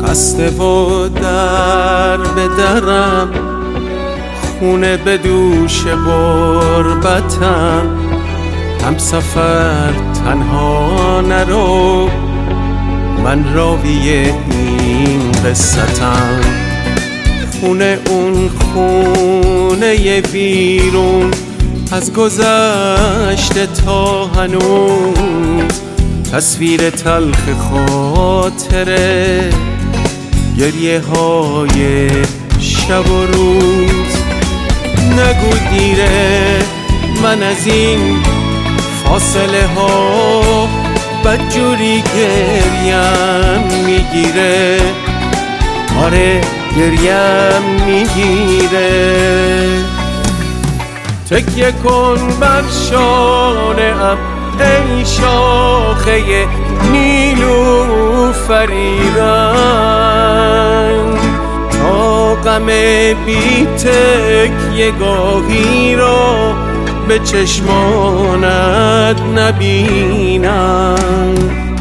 بسته و در به درم، خونه به دوش غربتم. هم سفر تنها نرو، من راوی این قصتم. خونه اون خونه بیرون، از گذشته تا هنوز تصویر تلخ خاطره، گریه های شب و روز. نگو دیره، من از این فاصله ها بدجوری گریم میگیره. آره گریم میگیره. تکیه کن بر شانه ام ای شاخه نیلوفری رنگ، تا غم بی تکیه گاهی را به چشمانت نبینم.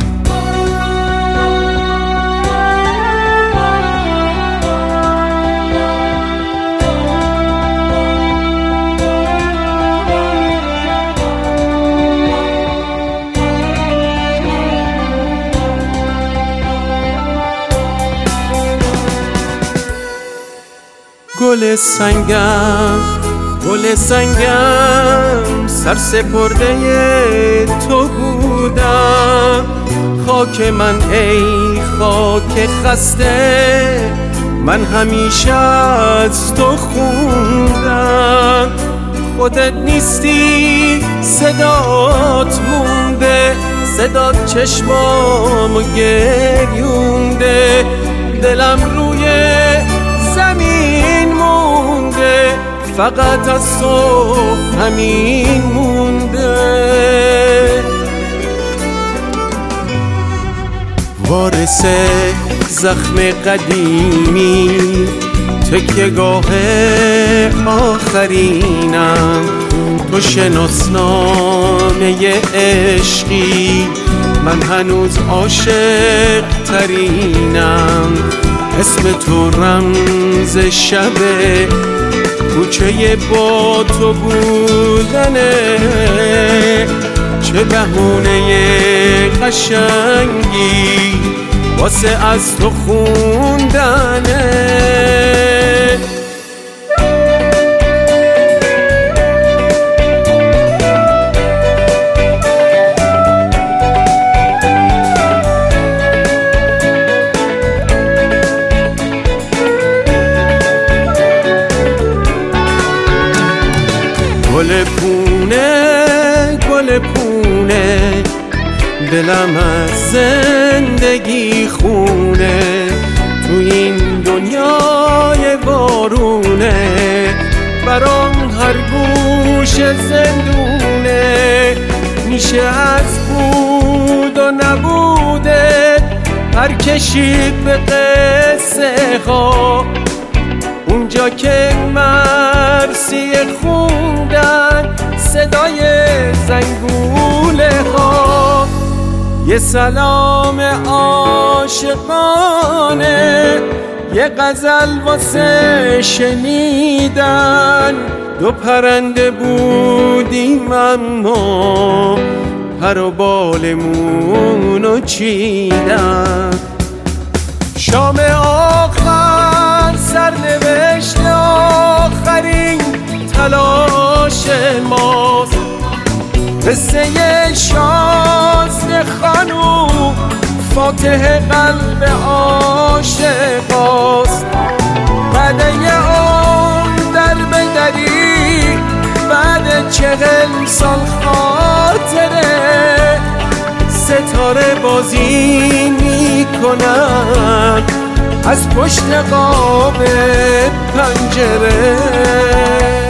گل سنگم، گل سنگم، سرسپرده تو بودم. خاک من ای خاک خسته، من همیشه از تو خوندم. خودت نیستی صدات مونده، صدات چشمامو گریونده. دلم روی زمین مونده، فقط از تو همین مونده. وارث زخم قدیمی، تکیه‌گاه آخرینم. تو شناسنامه عشقی، من هنوز عاشق ترینم. اسم تو رمز شبه، کوچه با تو بودنه. چه بهونه قشنگی واسه از تو خوندنه. گل پونه، گل پونه، دلم از زندگی خونه. تو این دنیای وارونه، برام هر گوش زندونه. میشه از بود و نبوده پر کشید به قصه ها. اونجا که مرثیه خوندن صدای زنگوله ها. یه سلام عاشقانه، یه غزل واسه شنیدن. دو پرنده بودیم اما پر و بالمونو چیدن. شام آخر سرنوشت آخرین تلاش ماست. قصه شازده خانوم فاتح قلب عاشقاست. بعد یه عمر در بدری، بعد 40 سال خاطره، ستاره بازی میکنن از پشت قاب پنجره.